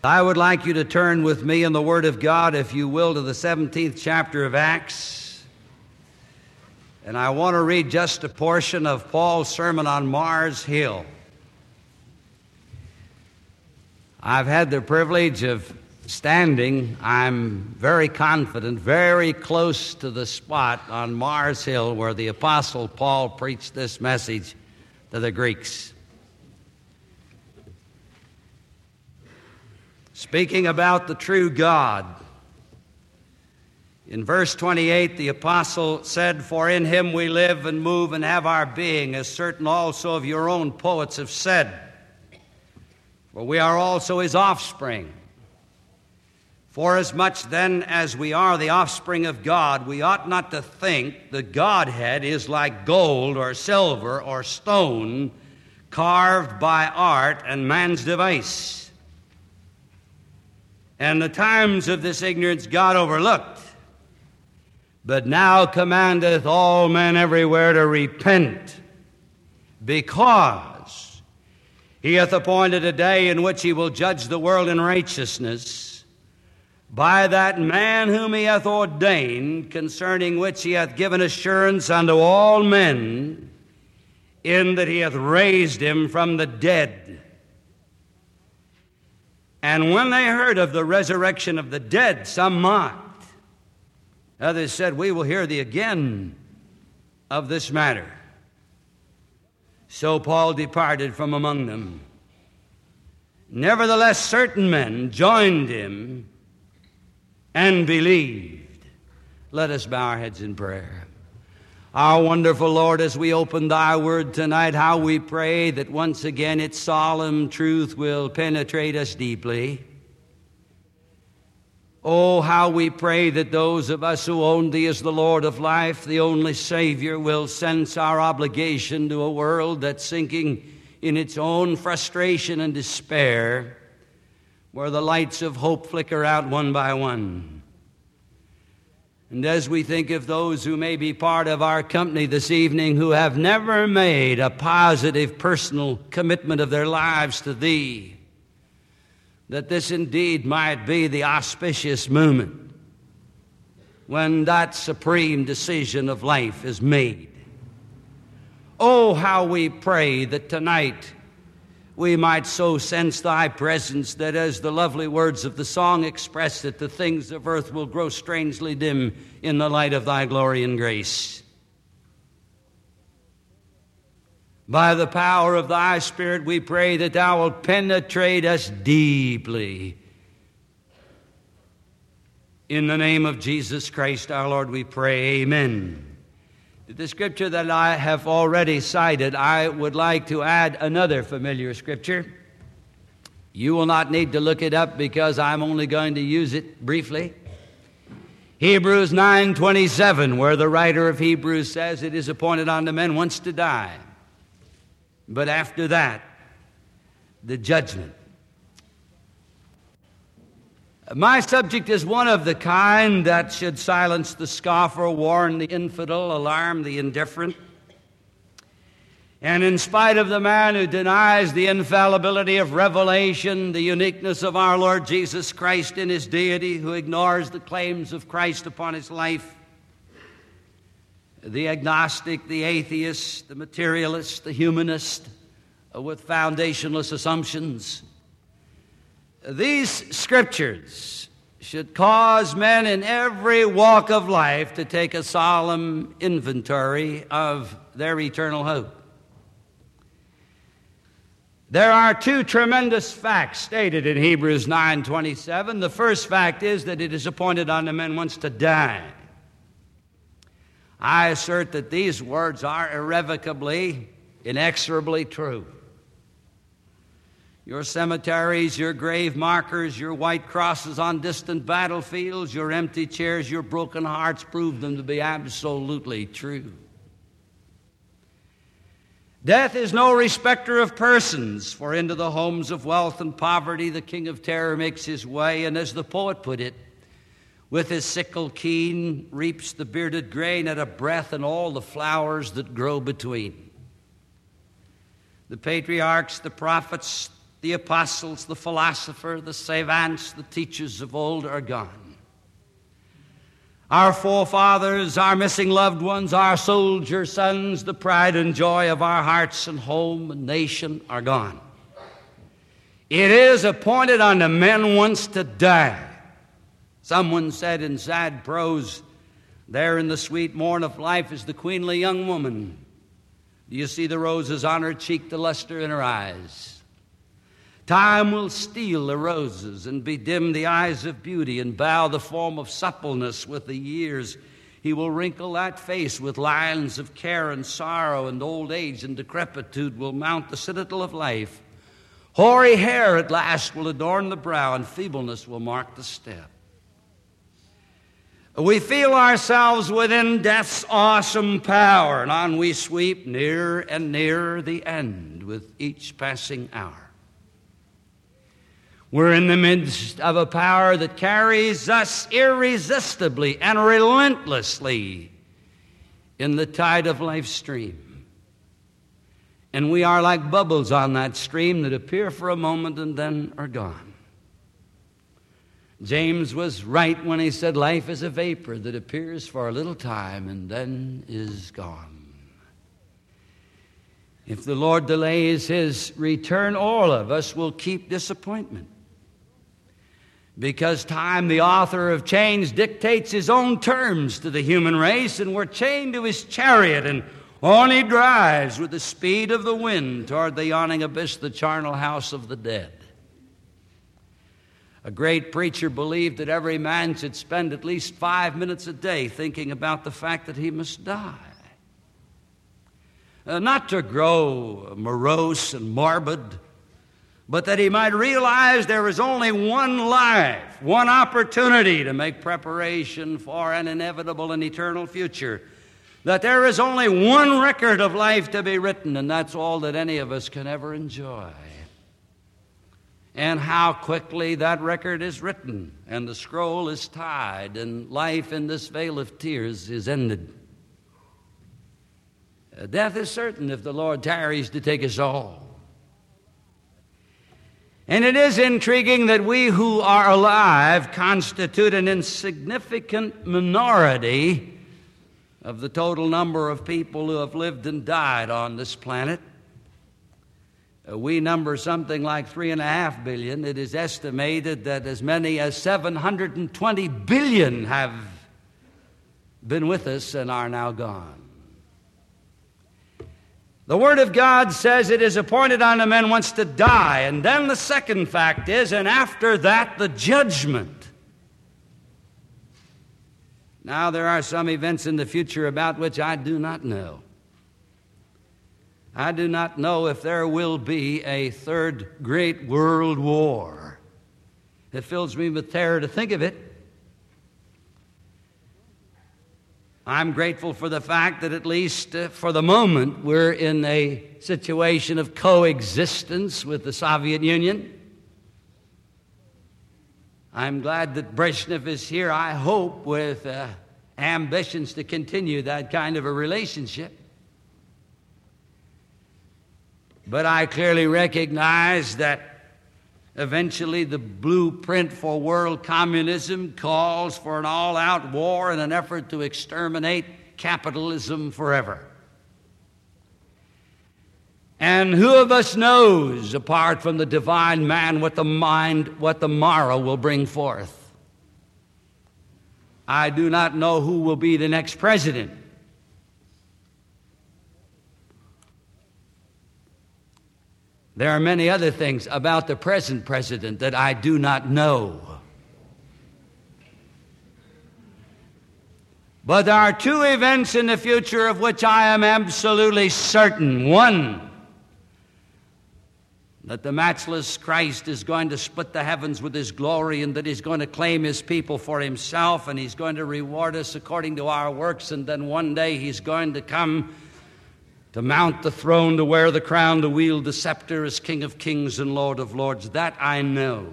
I would like you to turn with me in the Word of God, if you will, to the 17th chapter of Acts. And I want to read just a portion of Paul's sermon on Mars Hill. I've had the privilege of standing, I'm very confident, very close to the spot on Mars Hill where the Apostle Paul preached this message to the Greeks. Speaking about the true God, in verse 28, the apostle said, "For in him we live and move and have our being, as certain also of your own poets have said. For we are also his offspring. Forasmuch then as we are the offspring of God, we ought not to think the Godhead is like gold or silver or stone, carved by art and man's device. And the times of this ignorance God overlooked, but now commandeth all men everywhere to repent, because he hath appointed a day in which he will judge the world in righteousness, by that man whom he hath ordained, concerning which he hath given assurance unto all men, in that he hath raised him from the dead." And when they heard of the resurrection of the dead, some mocked. Others said, "We will hear thee again of this matter." So Paul departed from among them. Nevertheless, certain men joined him and believed. Let us bow our heads in prayer. Our wonderful Lord, as we open thy word tonight, how we pray that once again its solemn truth will penetrate us deeply. Oh, how we pray that those of us who own thee as the Lord of life, the only Savior, will sense our obligation to a world that's sinking in its own frustration and despair, where the lights of hope flicker out one by one. And as we think of those who may be part of our company this evening who have never made a positive personal commitment of their lives to thee, that this indeed might be the auspicious moment when that supreme decision of life is made. Oh, how we pray that tonight we might so sense thy presence that, as the lovely words of the song express it, the things of earth will grow strangely dim in the light of thy glory and grace. By the power of thy Spirit, we pray that thou wilt penetrate us deeply. In the name of Jesus Christ our Lord we pray, amen. The scripture that I have already cited, I would like to add another familiar scripture. You will not need to look it up because I'm only going to use it briefly. Hebrews 9:27, where the writer of Hebrews says, "It is appointed unto men once to die, but after that, the judgment." My subject is one of the kind that should silence the scoffer, warn the infidel, alarm the indifferent. And in spite of the man who denies the infallibility of revelation, the uniqueness of our Lord Jesus Christ in his deity, who ignores the claims of Christ upon his life, the agnostic, the atheist, the materialist, the humanist, with foundationless assumptions, these scriptures should cause men in every walk of life to take a solemn inventory of their eternal hope. There are two tremendous facts stated in Hebrews 9:27. The first fact is that it is appointed unto men once to die. I assert that these words are irrevocably, inexorably true. Your cemeteries, your grave markers, your white crosses on distant battlefields, your empty chairs, your broken hearts prove them to be absolutely true. Death is no respecter of persons, for into the homes of wealth and poverty the king of terror makes his way, and as the poet put it, with his sickle keen reaps the bearded grain at a breath and all the flowers that grow between. The patriarchs, the prophets, the apostles, the philosopher, the savants, the teachers of old are gone. Our forefathers, our missing loved ones, our soldier sons, the pride and joy of our hearts and home and nation are gone. It is appointed unto men once to die. Someone said in sad prose, there in the sweet morn of life is the queenly young woman. Do you see the roses on her cheek, the luster in her eyes? Time will steal the roses and bedim the eyes of beauty and bow the form of suppleness with the years. He will wrinkle that face with lines of care and sorrow, and old age and decrepitude will mount the citadel of life. Hoary hair at last will adorn the brow, and feebleness will mark the step. We feel ourselves within death's awesome power, and on we sweep nearer and nearer the end with each passing hour. We're in the midst of a power that carries us irresistibly and relentlessly in the tide of life's stream. And we are like bubbles on that stream that appear for a moment and then are gone. James was right when he said life is a vapor that appears for a little time and then is gone. If the Lord delays his return, all of us will keep disappointment. Because time, the author of change, dictates his own terms to the human race, and we're chained to his chariot, and on he drives with the speed of the wind toward the yawning abyss, the charnel house of the dead. A great preacher believed that every man should spend at least 5 minutes a day thinking about the fact that he must die. Not to grow morose and morbid, but that he might realize there is only one life, one opportunity to make preparation for an inevitable and eternal future. That there is only one record of life to be written, and that's all that any of us can ever enjoy. And how quickly that record is written, and the scroll is tied, and life in this vale of tears is ended. Death is certain if the Lord tarries to take us all. And it is intriguing that we who are alive constitute an insignificant minority of the total number of people who have lived and died on this planet. We number something like 3.5 billion. It is estimated that as many as 720 billion have been with us and are now gone. The Word of God says it is appointed unto men once to die. And then the second fact is, and after that, the judgment. Now, there are some events in the future about which I do not know. I do not know if there will be a third great world war. It fills me with terror to think of it. I'm grateful for the fact that at least for the moment we're in a situation of coexistence with the Soviet Union. I'm glad that Brezhnev is here, I hope, with ambitions to continue that kind of a relationship. But I clearly recognize that eventually the blueprint for world communism calls for an all-out war in an effort to exterminate capitalism forever. And who of us knows, apart from the divine man, what the morrow will bring forth? I do not know who will be the next president. There are many other things about the present president that I do not know. But there are two events in the future of which I am absolutely certain. One, that the matchless Christ is going to split the heavens with his glory, and that he's going to claim his people for himself, and he's going to reward us according to our works, and then one day he's going to come to mount the throne, to wear the crown, to wield the scepter as King of Kings and Lord of Lords. That I know.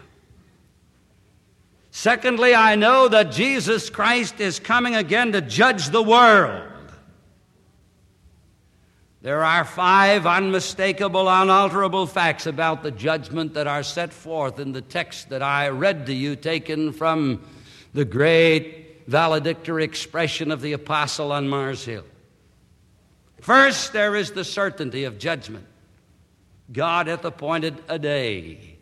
Secondly, I know that Jesus Christ is coming again to judge the world. There are 5 unmistakable, unalterable facts about the judgment that are set forth in the text that I read to you, taken from the great valedictory expression of the apostle on Mars Hill. First, there is the certainty of judgment. God hath appointed a day.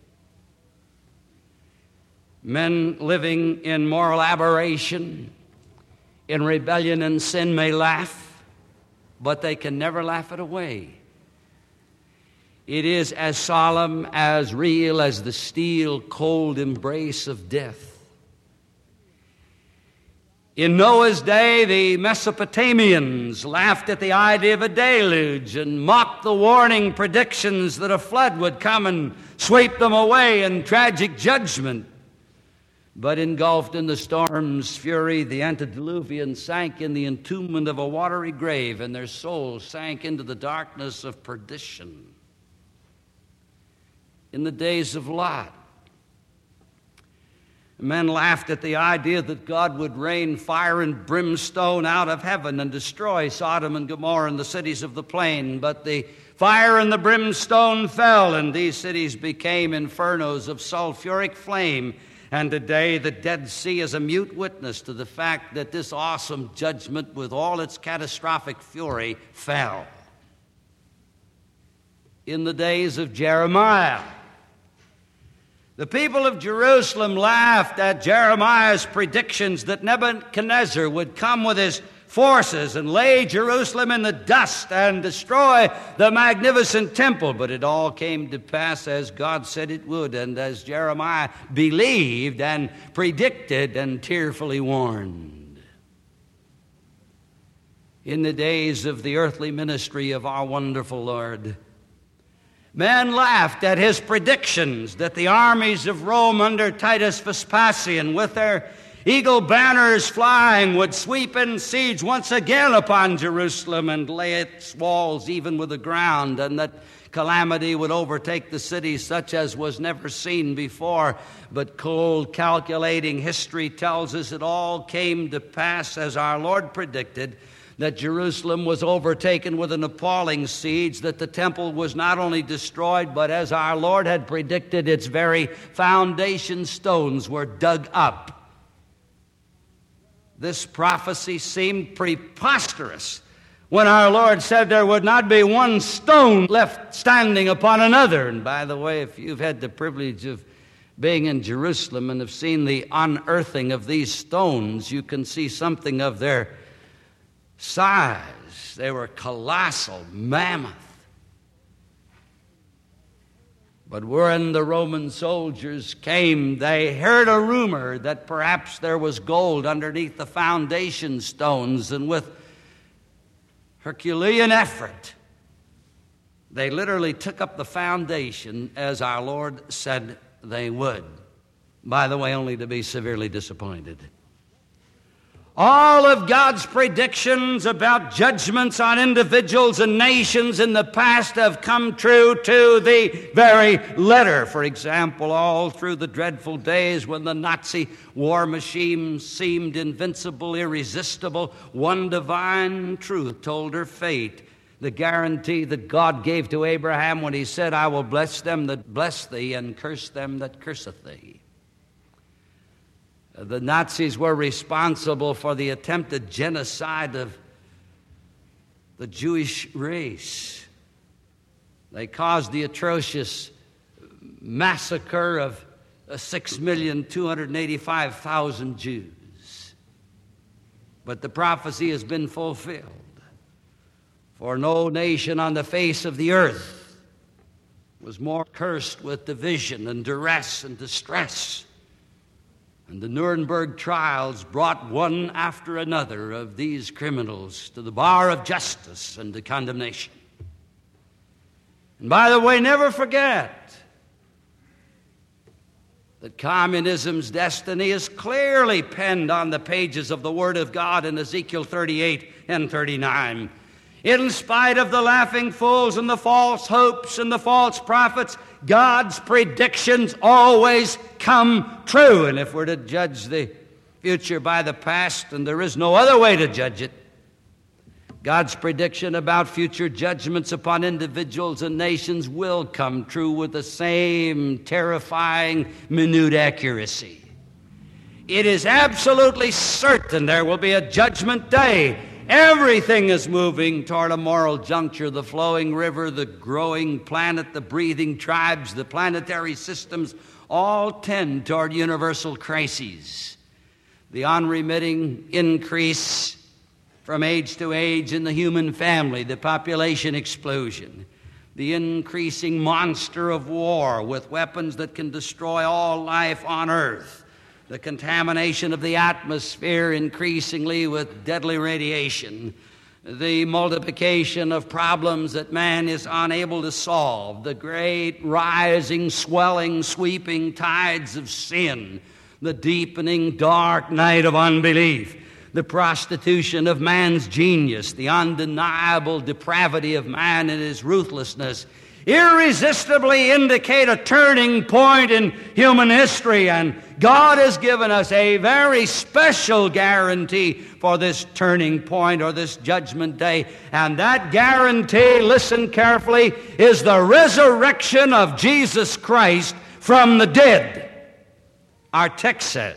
Men living in moral aberration, in rebellion and sin may laugh, but they can never laugh it away. It is as solemn, as real as the steel cold embrace of death. In Noah's day, the Mesopotamians laughed at the idea of a deluge and mocked the warning predictions that a flood would come and sweep them away in tragic judgment. But engulfed in the storm's fury, the antediluvians sank in the entombment of a watery grave, and their souls sank into the darkness of perdition. In the days of Lot, men laughed at the idea that God would rain fire and brimstone out of heaven and destroy Sodom and Gomorrah and the cities of the plain. But the fire and the brimstone fell, and these cities became infernos of sulfuric flame. And today the Dead Sea is a mute witness to the fact that this awesome judgment, with all its catastrophic fury, fell. In the days of Jeremiah, the people of Jerusalem laughed at Jeremiah's predictions that Nebuchadnezzar would come with his forces and lay Jerusalem in the dust and destroy the magnificent temple. But it all came to pass as God said it would, and as Jeremiah believed and predicted and tearfully warned. In the days of the earthly ministry of our wonderful Lord, men laughed at his predictions that the armies of Rome under Titus Vespasian, with their eagle banners flying, would sweep in siege once again upon Jerusalem and lay its walls even with the ground, and that calamity would overtake the city such as was never seen before. But cold, calculating history tells us it all came to pass as our Lord predicted, that Jerusalem was overtaken with an appalling siege, that the temple was not only destroyed, but as our Lord had predicted, its very foundation stones were dug up. This prophecy seemed preposterous when our Lord said there would not be one stone left standing upon another. And by the way, if you've had the privilege of being in Jerusalem and have seen the unearthing of these stones, you can see something of their size. They were colossal, mammoth. But when the Roman soldiers came, they heard a rumor that perhaps there was gold underneath the foundation stones, and with Herculean effort, they literally took up the foundation as our Lord said they would. By the way, only to be severely disappointed. All of God's predictions about judgments on individuals and nations in the past have come true to the very letter. For example, all through the dreadful days when the Nazi war machine seemed invincible, irresistible, one divine truth told her fate. The guarantee that God gave to Abraham when he said, I will bless them that bless thee and curse them that curseth thee. The Nazis were responsible for the attempted genocide of the Jewish race. They caused the atrocious massacre of 6,285,000 Jews. But the prophecy has been fulfilled. For no nation on the face of the earth was more cursed with division and duress and distress. And the Nuremberg trials brought one after another of these criminals to the bar of justice and to condemnation. And by the way, never forget that communism's destiny is clearly penned on the pages of the Word of God in Ezekiel 38 and 39. In spite of the laughing fools and the false hopes and the false prophets, God's predictions always come true. And if we're to judge the future by the past, and there is no other way to judge it, God's prediction about future judgments upon individuals and nations will come true with the same terrifying, minute accuracy. It is absolutely certain there will be a judgment day. Everything is moving toward a moral juncture. The flowing river, the growing planet, the breathing tribes, the planetary systems all tend toward universal crises. The unremitting increase from age to age in the human family, the population explosion, the increasing monster of war with weapons that can destroy all life on earth, the contamination of the atmosphere increasingly with deadly radiation, the multiplication of problems that man is unable to solve, the great rising, swelling, sweeping tides of sin, the deepening dark night of unbelief, the prostitution of man's genius, the undeniable depravity of man and his ruthlessness, irresistibly indicate a turning point in human history. And God has given us a very special guarantee for this turning point or this judgment day. And that guarantee, listen carefully, is the resurrection of Jesus Christ from the dead. Our text says,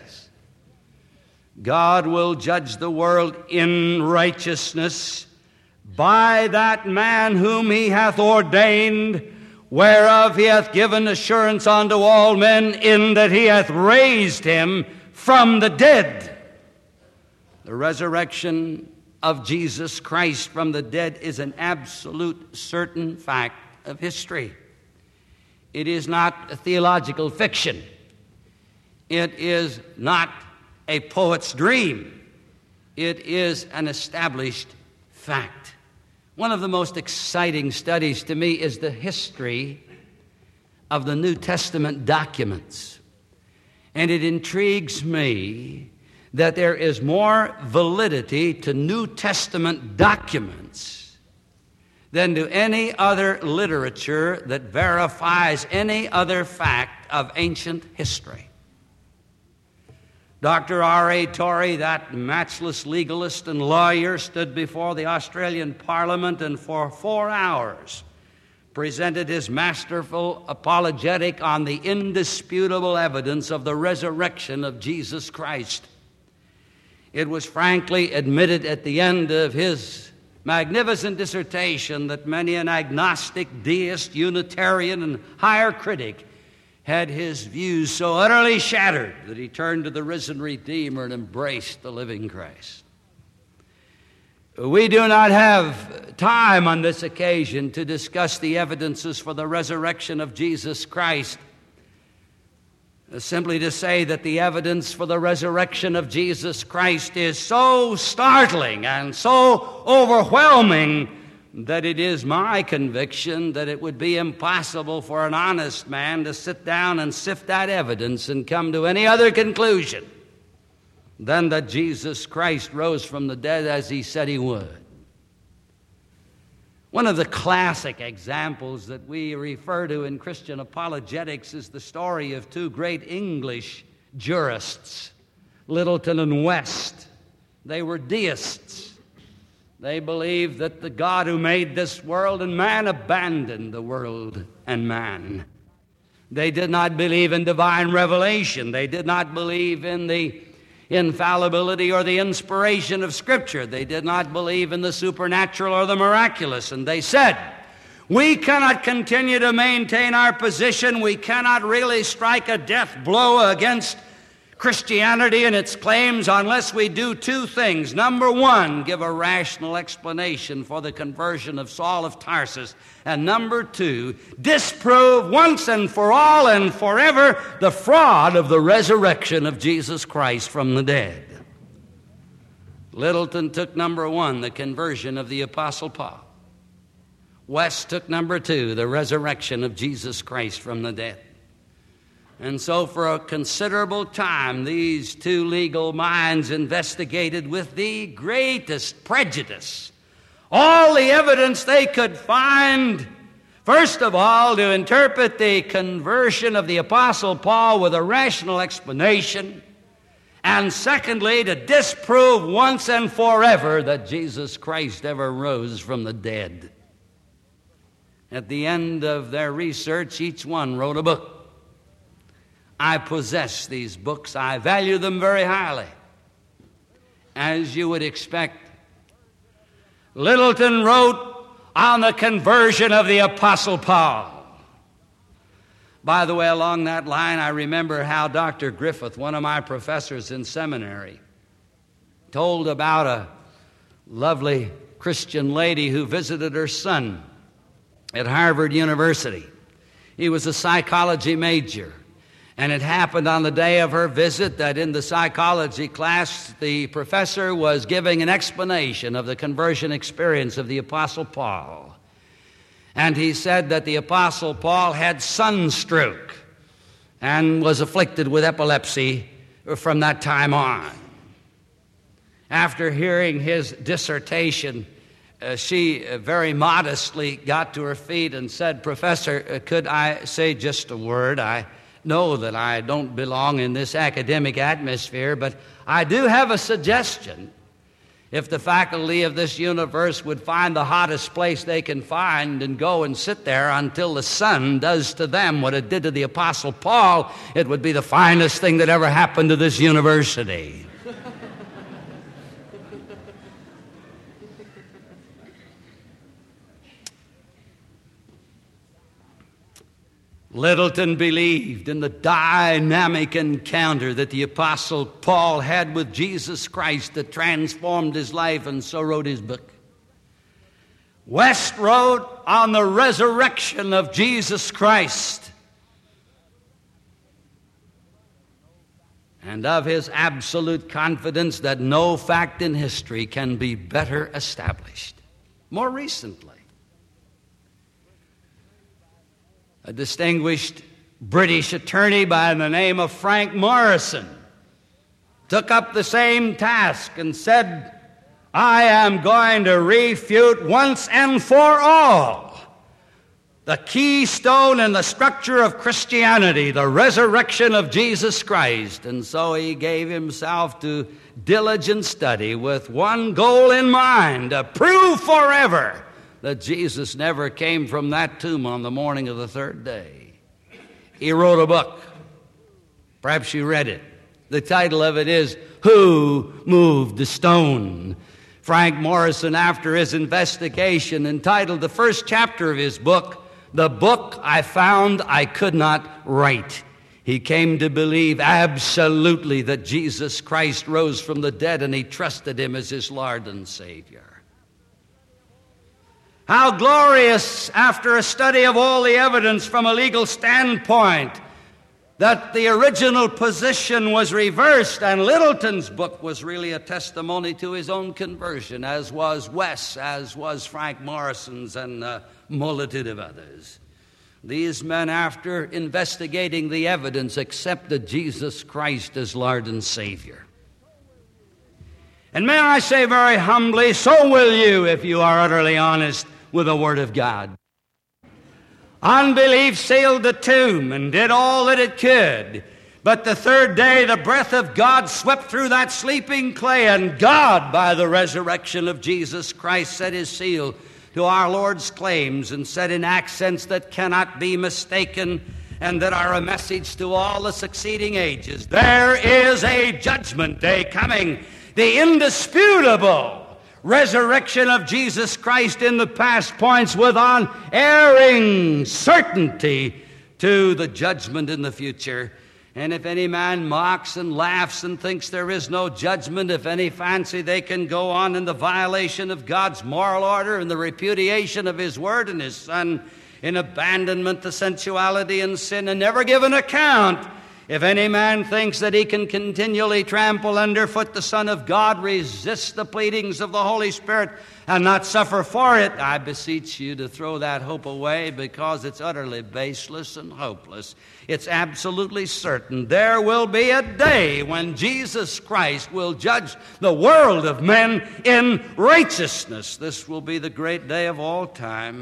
God will judge the world in righteousness by that man whom he hath ordained, whereof he hath given assurance unto all men, in that he hath raised him from the dead. The resurrection of Jesus Christ from the dead is an absolute certain fact of history. It is not a theological fiction. It is not a poet's dream. It is an established fact. One of the most exciting studies to me is the history of the New Testament documents. And it intrigues me that there is more validity to New Testament documents than to any other literature that verifies any other fact of ancient history. Dr. R.A. Torrey, that matchless legalist and lawyer, stood before the Australian Parliament and for 4 hours presented his masterful apologetic on the indisputable evidence of the resurrection of Jesus Christ. It was frankly admitted at the end of his magnificent dissertation that many an agnostic, deist, Unitarian, and higher critic had his views so utterly shattered that he turned to the risen Redeemer and embraced the living Christ. We do not have time on this occasion to discuss the evidences for the resurrection of Jesus Christ. Simply to say that the evidence for the resurrection of Jesus Christ is so startling and so overwhelming that it is my conviction that it would be impossible for an honest man to sit down and sift that evidence and come to any other conclusion than that Jesus Christ rose from the dead as he said he would. One of the classic examples that we refer to in Christian apologetics is the story of two great English jurists, Littleton and West. They were deists. They believed that the God who made this world and man abandoned the world and man. They did not believe in divine revelation. They did not believe in the infallibility or the inspiration of Scripture. They did not believe in the supernatural or the miraculous. And they said, we cannot continue to maintain our position. We cannot really strike a death blow against Christianity and its claims unless we do two things. Number one, give a rational explanation for the conversion of Saul of Tarsus. And number two, disprove once and for all and forever the fraud of the resurrection of Jesus Christ from the dead. Littleton took number one, the conversion of the Apostle Paul. West took number two, the resurrection of Jesus Christ from the dead. And so for a considerable time, these two legal minds investigated with the greatest prejudice all the evidence they could find, first of all, to interpret the conversion of the Apostle Paul with a rational explanation, And secondly, to disprove once and forever that Jesus Christ ever rose from the dead. At the end of their research, each one wrote a book. I possess these books. I value them very highly. As you would expect, Littleton wrote on the conversion of the Apostle Paul. By the way, along that line, I remember how Dr. Griffith, one of my professors in seminary, told about a lovely Christian lady who visited her son at Harvard University. He was a psychology major, and it happened on the day of her visit that in the psychology class, the professor was giving an explanation of the conversion experience of the Apostle Paul. And he said that the Apostle Paul had sunstroke and was afflicted with epilepsy from that time on. After hearing his dissertation, she very modestly got to her feet and said, "Professor, could I say just a word? I know that I don't belong in this academic atmosphere, but I do have a suggestion. If the faculty of this universe would find the hottest place they can find and go and sit there until the sun does to them what it did to the Apostle Paul, it would be the finest thing that ever happened to this university." Littleton believed in the dynamic encounter that the Apostle Paul had with Jesus Christ that transformed his life, and so wrote his book. West wrote on the resurrection of Jesus Christ and of his absolute confidence that no fact in history can be better established. More recently, a distinguished British attorney by the name of Frank Morrison took up the same task and said, "I am going to refute once and for all the keystone in the structure of Christianity, the resurrection of Jesus Christ." And so he gave himself to diligent study with one goal in mind: to prove forever that Jesus never came from that tomb on the morning of the third day. He wrote a book. Perhaps you read it. The title of it is "Who Moved the Stone?" Frank Morrison, after his investigation, entitled the first chapter of his book, "The Book I Found I Could Not Write." He came to believe absolutely that Jesus Christ rose from the dead, and he trusted him as his Lord and Savior. How glorious, after a study of all the evidence from a legal standpoint, that the original position was reversed, and Littleton's book was really a testimony to his own conversion, as was Wes, as was Frank Morrison's, and a multitude of others. These men, after investigating the evidence, accepted Jesus Christ as Lord and Savior. And may I say very humbly, so will you if you are utterly honest with the Word of God. Unbelief sealed the tomb and did all that it could. But the third day, the breath of God swept through that sleeping clay, and God, by the resurrection of Jesus Christ, set his seal to our Lord's claims and said in accents that cannot be mistaken and that are a message to all the succeeding ages, there is a judgment day coming. The indisputable resurrection of Jesus Christ in the past points with unerring certainty to the judgment in the future. And if any man mocks and laughs and thinks there is no judgment, if any fancy they can go on in the violation of God's moral order and the repudiation of his word and his Son, in abandonment to sensuality and sin, and never give an account, if any man thinks that he can continually trample underfoot the Son of God, resist the pleadings of the Holy Spirit, and not suffer for it, I beseech you to throw that hope away, because it's utterly baseless and hopeless. It's absolutely certain there will be a day when Jesus Christ will judge the world of men in righteousness. This will be the great day of all time.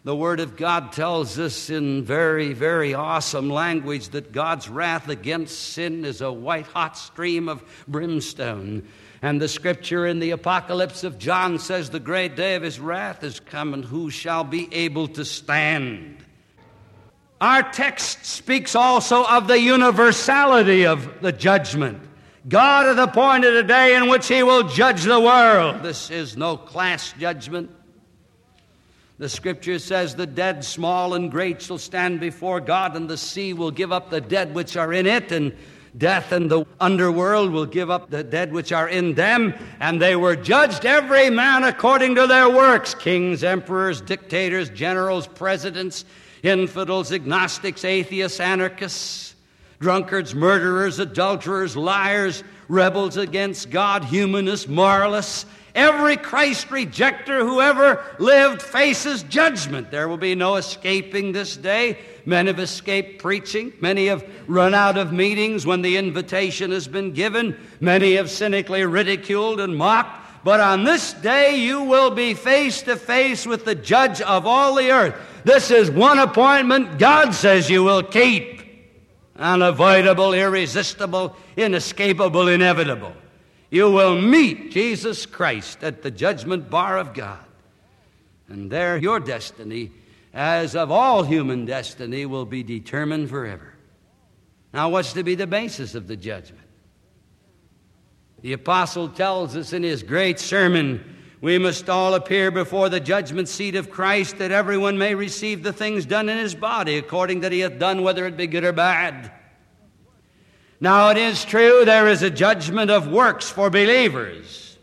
The Word of God tells us in very, very awesome language that God's wrath against sin is a white-hot stream of brimstone. And the Scripture in the Apocalypse of John says the great day of His wrath is come, and who shall be able to stand? Our text speaks also of the universality of the judgment. God hath appointed a day in which He will judge the world. This is no class judgment. The Scripture says the dead, small and great, shall stand before God, and the sea will give up the dead which are in it, and death and the underworld will give up the dead which are in them, and they were judged every man according to their works. Kings, emperors, dictators, generals, presidents, infidels, agnostics, atheists, anarchists, drunkards, murderers, adulterers, liars, rebels against God, humanists, moralists. Every Christ rejecter who ever lived faces judgment. There will be no escaping this day. Men have escaped preaching. Many have run out of meetings when the invitation has been given. Many have cynically ridiculed and mocked. But on this day you will be face to face with the judge of all the earth. This is one appointment God says you will keep. Unavoidable, irresistible, inescapable, inevitable. You will meet Jesus Christ at the judgment bar of God. And there your destiny, as of all human destiny, will be determined forever. Now, what's to be the basis of the judgment? The apostle tells us in his great sermon, we must all appear before the judgment seat of Christ, that everyone may receive the things done in his body, according that he hath done, whether it be good or bad. Now, it is true there is a judgment of works for believers,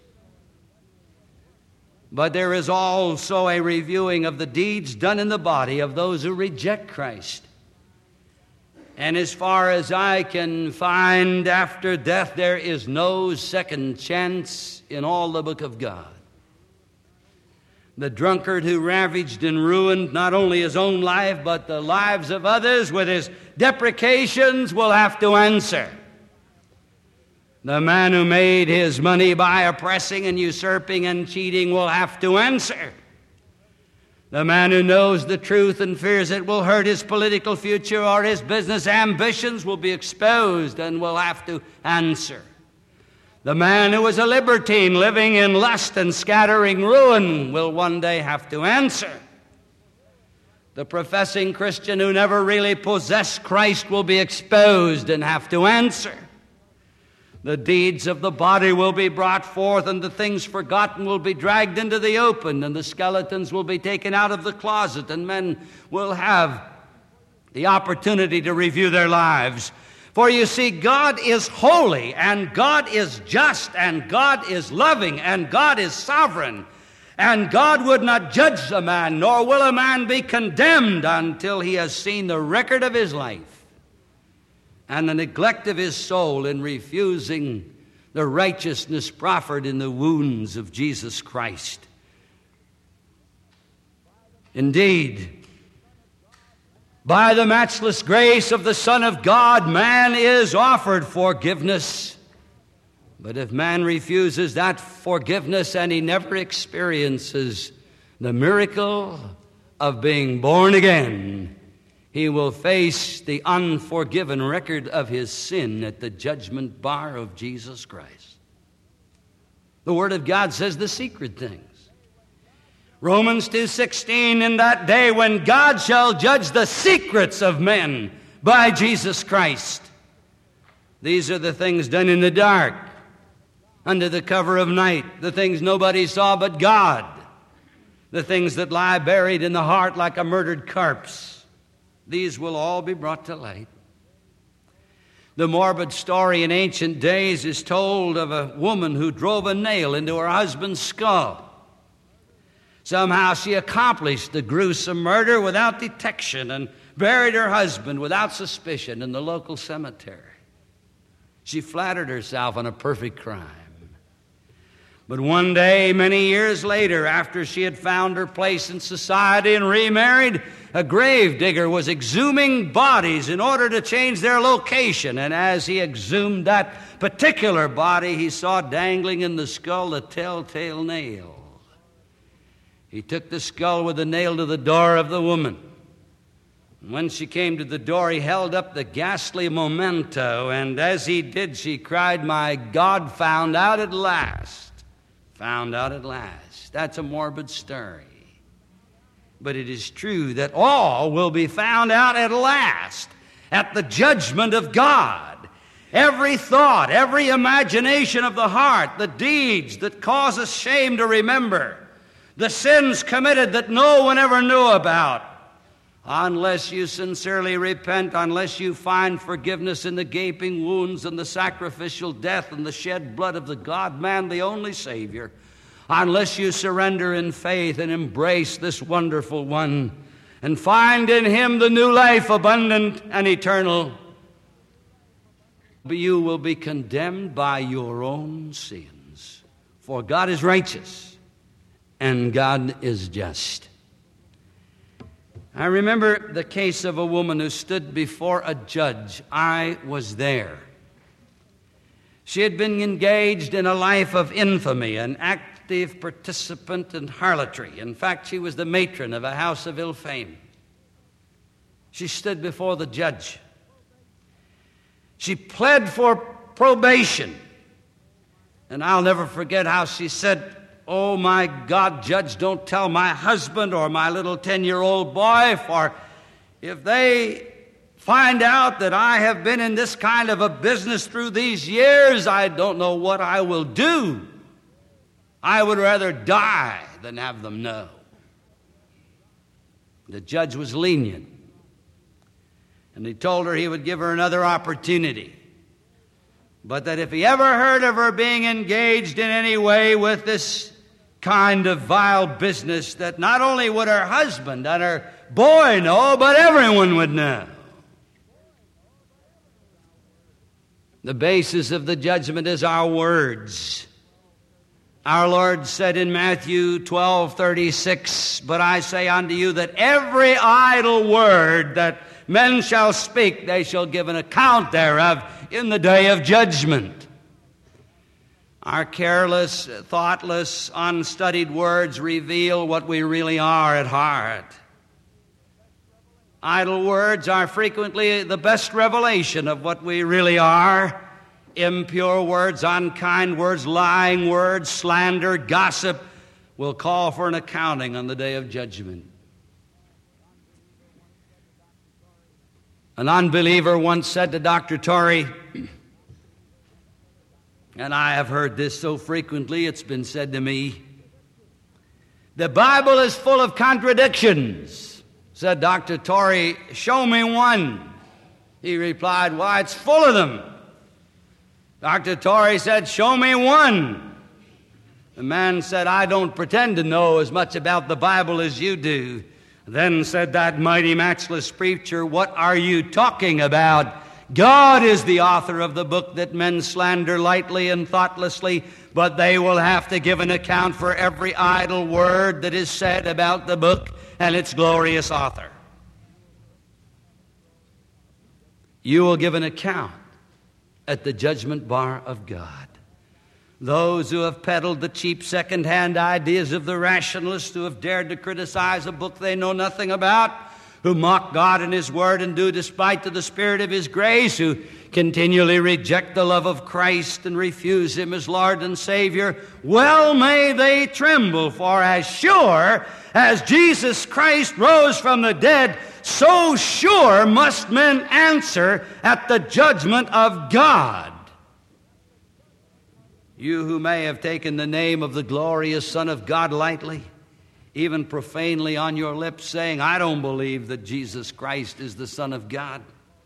but there is also a reviewing of the deeds done in the body of those who reject Christ. And as far as I can find, after death there is no second chance in all the book of God. The drunkard who ravaged and ruined not only his own life, but the lives of others with his deprecations will have to answer. The man who made his money by oppressing and usurping and cheating will have to answer. The man who knows the truth and fears it will hurt his political future or his business ambitions will be exposed and will have to answer. The man who was a libertine living in lust and scattering ruin will one day have to answer. The professing Christian who never really possessed Christ will be exposed and have to answer. The deeds of the body will be brought forth, and the things forgotten will be dragged into the open, and the skeletons will be taken out of the closet, and men will have the opportunity to review their lives. For you see, God is holy, and God is just, and God is loving, and God is sovereign. And God would not judge a man, nor will a man be condemned until he has seen the record of his life and the neglect of his soul in refusing the righteousness proffered in the wounds of Jesus Christ. Indeed, by the matchless grace of the Son of God, man is offered forgiveness. But if man refuses that forgiveness and he never experiences the miracle of being born again, he will face the unforgiven record of his sin at the judgment bar of Jesus Christ. The Word of God says the secret things. Romans 2:16, in that day when God shall judge the secrets of men by Jesus Christ. These are the things done in the dark, under the cover of night, the things nobody saw but God, the things that lie buried in the heart like a murdered corpse. These will all be brought to light. The morbid story in ancient days is told of a woman who drove a nail into her husband's skull. Somehow she accomplished the gruesome murder without detection and buried her husband without suspicion in the local cemetery. She flattered herself on a perfect crime. But one day, many years later, after she had found her place in society and remarried, a grave digger was exhuming bodies in order to change their location. And as he exhumed that particular body, he saw dangling in the skull a telltale nail. He took the skull with a nail to the door of the woman. And when she came to the door, he held up the ghastly memento, and as he did, she cried, "My God, found out at last. Found out at last." That's a morbid story. But it is true that all will be found out at last at the judgment of God. Every thought, every imagination of the heart, the deeds that cause us shame to remember, the sins committed that no one ever knew about, unless you sincerely repent, unless you find forgiveness in the gaping wounds and the sacrificial death and the shed blood of the God-man, the only Savior, unless you surrender in faith and embrace this wonderful one and find in him the new life, abundant and eternal, you will be condemned by your own sins. For God is righteous and God is just. I remember the case of a woman who stood before a judge. I was there. She had been engaged in a life of infamy, an active participant in harlotry. In fact, she was the matron of a house of ill fame. She stood before the judge. She pled for probation. And I'll never forget how she said, "Oh, my God, Judge, don't tell my husband or my little 10-year-old boy, for if they find out that I have been in this kind of a business through these years, I don't know what I will do. I would rather die than have them know." The judge was lenient, and he told her he would give her another opportunity, but that if he ever heard of her being engaged in any way with this kind of vile business, that not only would her husband and her boy know, but everyone would know. The basis of the judgment is our words. Our Lord said in Matthew 12:36, "But I say unto you that every idle word that men shall speak, they shall give an account thereof in the day of judgment." Our careless, thoughtless, unstudied words reveal what we really are at heart. Idle words are frequently the best revelation of what we really are. Impure words, unkind words, lying words, slander, gossip will call for an accounting on the day of judgment. An unbeliever once said to Dr. Torrey, and I have heard this so frequently it's been said to me, "The Bible is full of contradictions." Said Dr. Torrey, "Show me one." He replied, "Why, it's full of them." Dr. Torrey said, "Show me one." The man said, "I don't pretend to know as much about the Bible as you do." Then said that mighty, matchless preacher, "What are you talking about? God is the author of the book that men slander lightly and thoughtlessly, but they will have to give an account for every idle word that is said about the book and its glorious author." You will give an account at the judgment bar of God. Those who have peddled the cheap second-hand ideas of the rationalists, who have dared to criticize a book they know nothing about, who mock God and His Word and do despite to the Spirit of His grace, who continually reject the love of Christ and refuse Him as Lord and Savior, well may they tremble, for as sure as Jesus Christ rose from the dead, so sure must men answer at the judgment of God. You who may have taken the name of the glorious Son of God lightly, even profanely on your lips, saying, "I don't believe that Jesus Christ is the Son of God."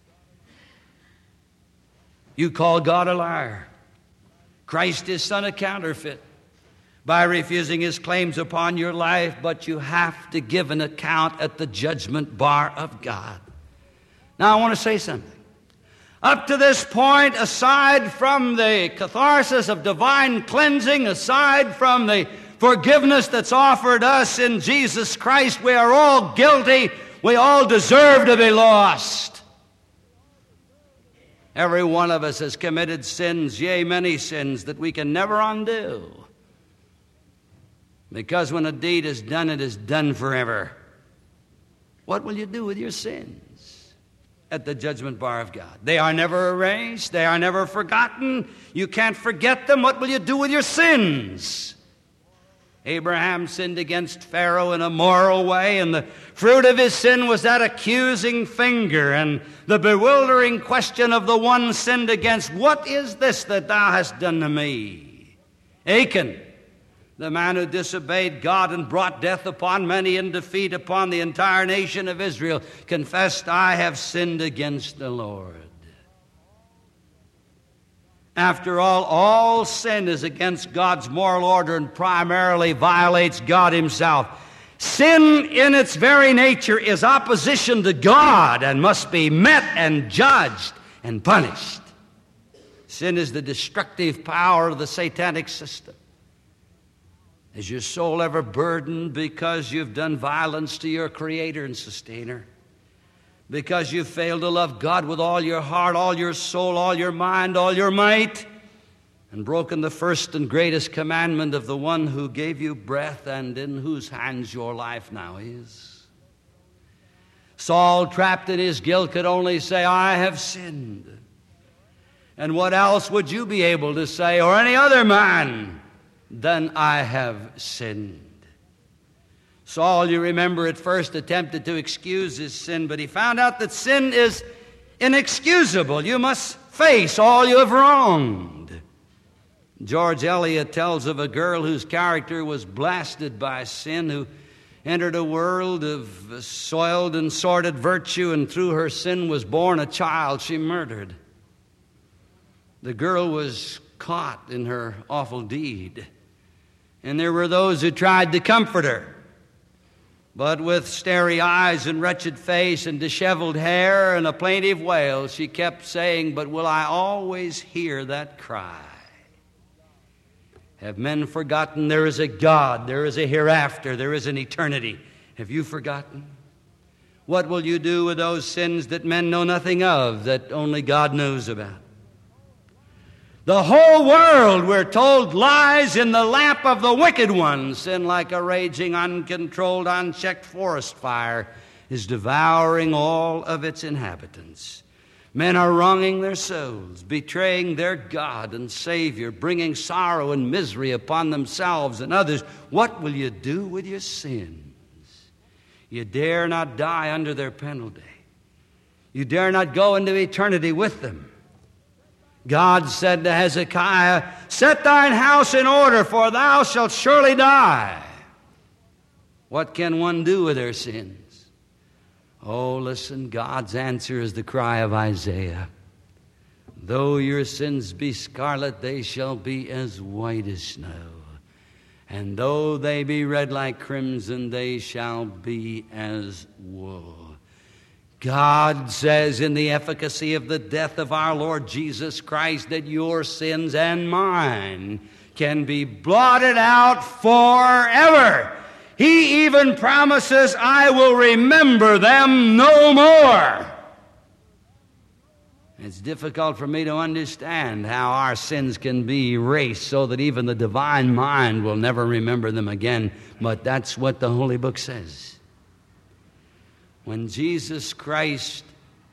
You call God a liar. Christ His Son a counterfeit by refusing His claims upon your life, but you have to give an account at the judgment bar of God. Now I want to say something. Up to this point, aside from the catharsis of divine cleansing, aside from the forgiveness that's offered us in Jesus Christ, we are all guilty. We all deserve to be lost. Every one of us has committed sins, yea, many sins that we can never undo. Because when a deed is done, it is done forever. What will you do with your sins at the judgment bar of God? They are never erased. They are never forgotten. You can't forget them. What will you do with your sins? Abraham sinned against Pharaoh in a moral way, and the fruit of his sin was that accusing finger and the bewildering question of the one sinned against. What is this that thou hast done to me? Achan, the man who disobeyed God and brought death upon many and defeat upon the entire nation of Israel, confessed, I have sinned against the Lord. After all sin is against God's moral order and primarily violates God himself. Sin in its very nature is opposition to God and must be met and judged and punished. Sin is the destructive power of the satanic system. Is your soul ever burdened because you've done violence to your Creator and Sustainer? Because you've failed to love God with all your heart, all your soul, all your mind, all your might, and broken the first and greatest commandment of the one who gave you breath and in whose hands your life now is? Saul, trapped in his guilt, could only say, I have sinned. And what else would you be able to say, or any other man, than I have sinned? Saul, you remember, at first attempted to excuse his sin, but he found out that sin is inexcusable. You must face all you have wronged. George Eliot tells of a girl whose character was blasted by sin, who entered a world of soiled and sordid virtue, and through her sin was born a child she murdered. The girl was caught in her awful deed, and there were those who tried to comfort her. But with starry eyes and wretched face and disheveled hair and a plaintive wail, she kept saying, but will I always hear that cry? Have men forgotten there is a God, there is a hereafter, there is an eternity? Have you forgotten? What will you do with those sins that men know nothing of, that only God knows about? The whole world, we're told, lies in the lap of the wicked one. Sin, like a raging, uncontrolled, unchecked forest fire, is devouring all of its inhabitants. Men are wronging their souls, betraying their God and Savior, bringing sorrow and misery upon themselves and others. What will you do with your sins? You dare not die under their penalty. You dare not go into eternity with them. God said to Hezekiah, set thine house in order, for thou shalt surely die. What can one do with their sins? Oh, listen, God's answer is the cry of Isaiah. Though your sins be scarlet, they shall be as white as snow. And though they be red like crimson, they shall be as wool. God says in the efficacy of the death of our Lord Jesus Christ that your sins and mine can be blotted out forever. He even promises, I will remember them no more. It's difficult for me to understand how our sins can be erased so that even the divine mind will never remember them again, but that's what the Holy Book says. When Jesus Christ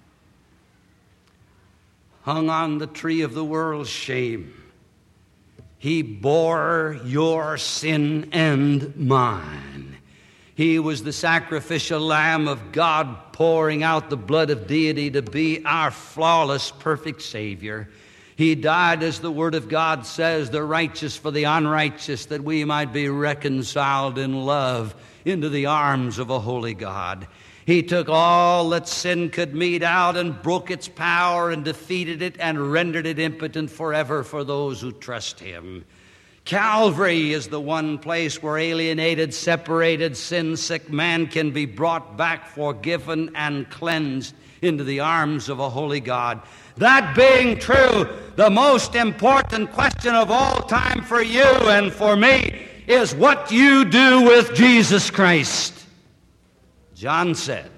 hung on the tree of the world's shame, He bore your sin and mine. He was the sacrificial Lamb of God, pouring out the blood of deity to be our flawless, perfect Savior. He died, as the Word of God says, the righteous for the unrighteous, that we might be reconciled in love into the arms of a holy God. He took all that sin could mete out and broke its power and defeated it and rendered it impotent forever for those who trust Him. Calvary is the one place where alienated, separated, sin-sick man can be brought back, forgiven, and cleansed into the arms of a holy God. That being true, the most important question of all time for you and for me is what you do with Jesus Christ. John said,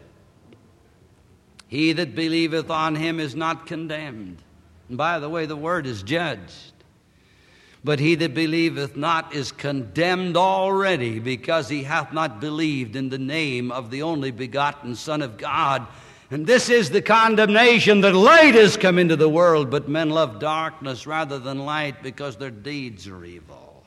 he that believeth on Him is not condemned. And by the way, the word is judged. But he that believeth not is condemned already, because he hath not believed in the name of the only begotten Son of God. And this is the condemnation, that light is come into the world, but men love darkness rather than light, because their deeds are evil.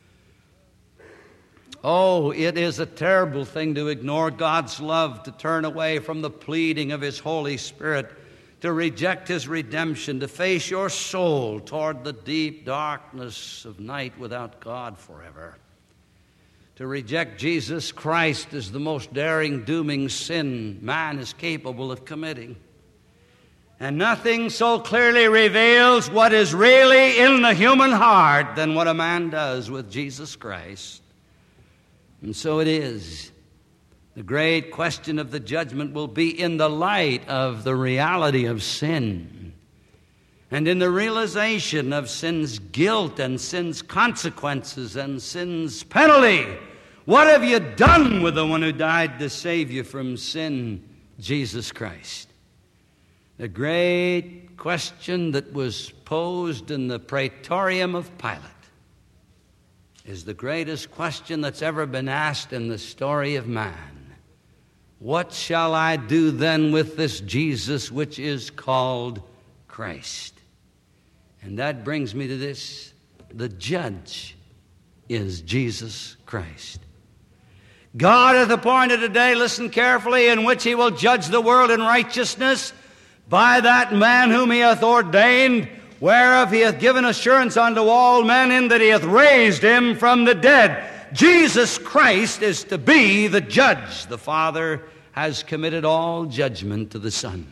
Oh, it is a terrible thing to ignore God's love, to turn away from the pleading of His Holy Spirit, to reject His redemption, to face your soul toward the deep darkness of night without God forever. To reject Jesus Christ is the most daring, dooming sin man is capable of committing. And nothing so clearly reveals what is really in the human heart than what a man does with Jesus Christ. And so it is. The great question of the judgment will be in the light of the reality of sin, and in the realization of sin's guilt and sin's consequences and sin's penalty. What have you done with the one who died to save you from sin, Jesus Christ? The great question that was posed in the praetorium of Pilate is the greatest question that's ever been asked in the story of man. What shall I do then with this Jesus which is called Christ? And that brings me to this. The judge is Jesus Christ. God hath appointed a day, listen carefully, in which He will judge the world in righteousness by that man whom He hath ordained, whereof He hath given assurance unto all men, in that He hath raised Him from the dead. Jesus Christ is to be the judge. The Father has committed all judgment to the Son.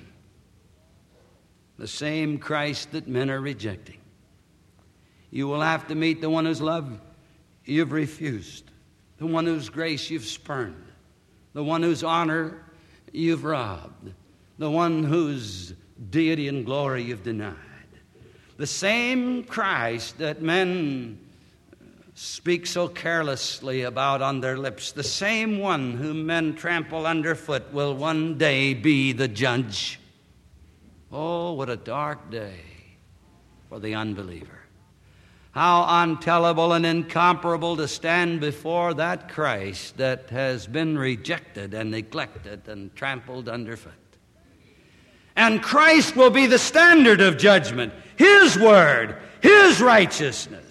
The same Christ that men are rejecting. You will have to meet the one whose love you've refused, the one whose grace you've spurned, the one whose honor you've robbed, the one whose deity and glory you've denied. The same Christ that men speak so carelessly about on their lips, the same one whom men trample underfoot, will one day be the judge. Oh, what a dark day for the unbeliever. How untellable and incomparable to stand before that Christ that has been rejected and neglected and trampled underfoot. And Christ will be the standard of judgment, His word, His righteousness.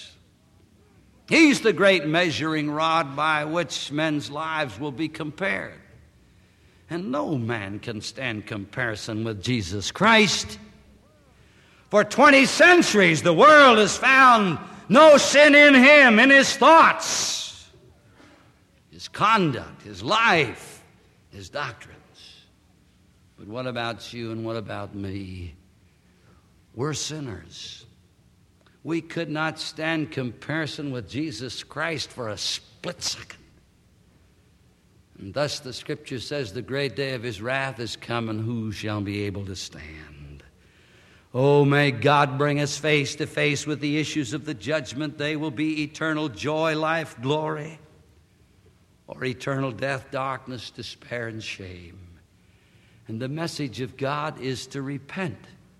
He's the great measuring rod by which men's lives will be compared. And no man can stand comparison with Jesus Christ. For 20 centuries, the world has found no sin in Him, in His thoughts, His conduct, His life, His doctrines. But what about you and what about me? We're sinners. We could not stand comparison with Jesus Christ for a split second. And thus the Scripture says the great day of His wrath is come, and who shall be able to stand? Oh, may God bring us face to face with the issues of the judgment. They will be eternal joy, life, glory, or eternal death, darkness, despair, and shame. And the message of God is to repent.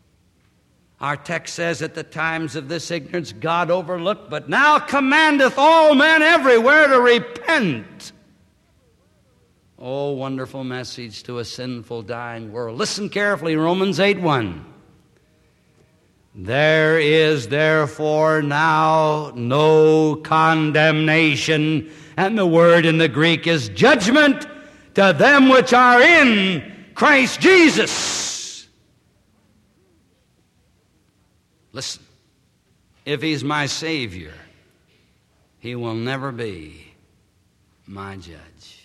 Our text says, at the times of this ignorance God overlooked, but now commandeth all men everywhere to repent. Oh, wonderful message to a sinful, dying world. Listen carefully, Romans 8:1. There is therefore now no condemnation, and the word in the Greek is judgment, to them which are in Christ Jesus. Listen, if He's my Savior, He will never be my judge.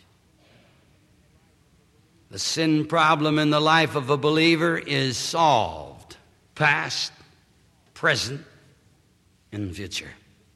The sin problem in the life of a believer is solved, past, present, and future.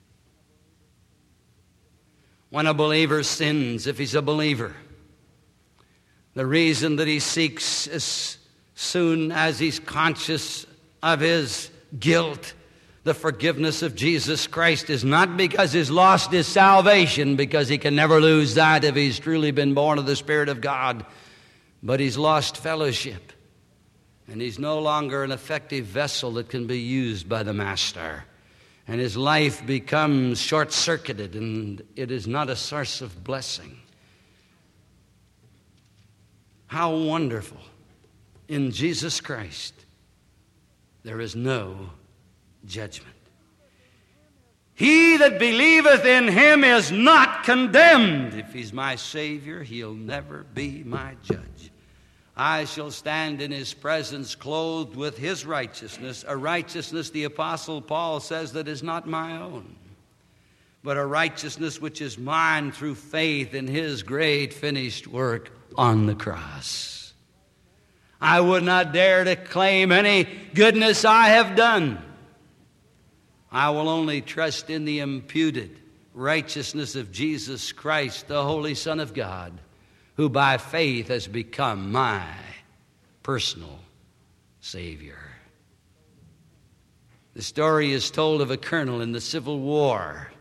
When a believer sins, if he's a believer, the reason that he seeks as soon as he's conscious of his guilt, the forgiveness of Jesus Christ, is not because he's lost his salvation, because he can never lose that if he's truly been born of the Spirit of God, but he's lost fellowship, and he's no longer an effective vessel that can be used by the Master. and his life becomes short-circuited, and it is not a source of blessing. How wonderful! In Jesus Christ, there is no judgment. He that believeth in him is not condemned. If he's my Savior, he'll never be my judge. I shall stand in his presence clothed with his righteousness, a righteousness, the Apostle Paul says, that is not my own, but a righteousness which is mine through faith in his great finished work on the cross. I would not dare to claim any goodness I have done. I will only trust in the imputed righteousness of Jesus Christ, the Holy Son of God, who by faith has become my personal Savior. The story is told of a colonel in the Civil War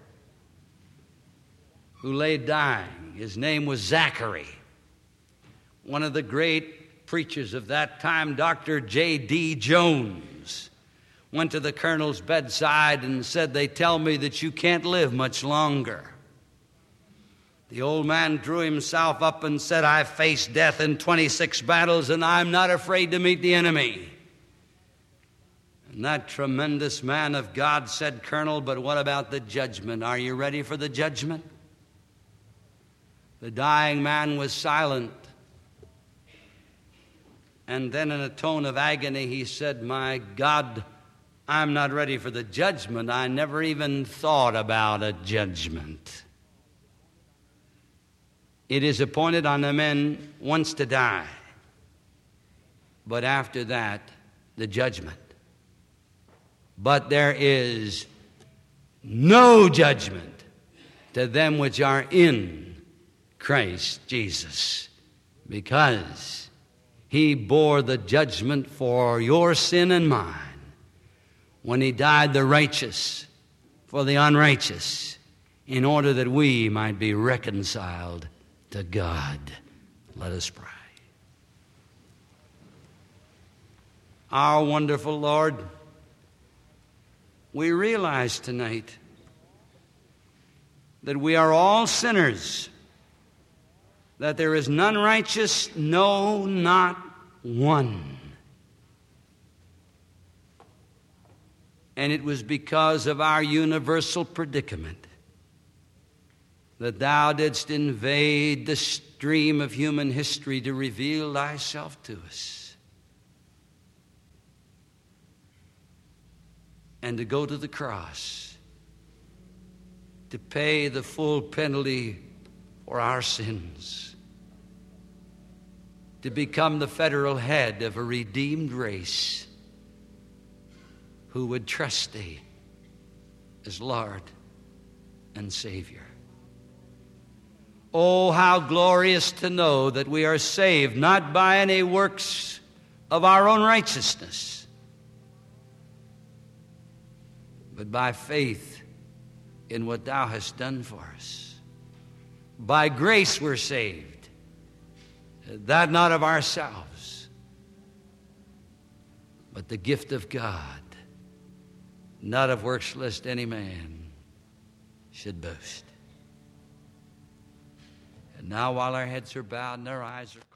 who lay dying. His name was Zachary. One of the great preachers of that time, Dr. J.D. Jones, went to the colonel's bedside and said, "They tell me that you can't live much longer." The old man drew himself up and said, "I've faced death in 26 battles, and I'm not afraid to meet the enemy." And that tremendous man of God said, "Colonel, but what about the judgment? Are you ready for the judgment?" The dying man was silent. And then in a tone of agony, he said, "My God, I'm not ready for the judgment. I never even thought about a judgment. It is appointed on the men once to die, but after that, the judgment. But there is no judgment to them which are in Christ Jesus, because he bore the judgment for your sin and mine when he died the righteous for the unrighteous, in order that we might be reconciled to God." Let us pray. Our wonderful Lord, we realize tonight that we are all sinners, that there is none righteous, no, not one. And it was because of our universal predicament that thou didst invade the stream of human history to reveal thyself to us and to go to the cross to pay the full penalty for our sins, to become the federal head of a redeemed race who would trust thee as Lord and Savior. Oh, how glorious to know that we are saved not by any works of our own righteousness, but by faith in what thou hast done for us. By grace we're saved, that not of ourselves, but the gift of God, not of works lest any man should boast. And now, while our heads are bowed and our eyes are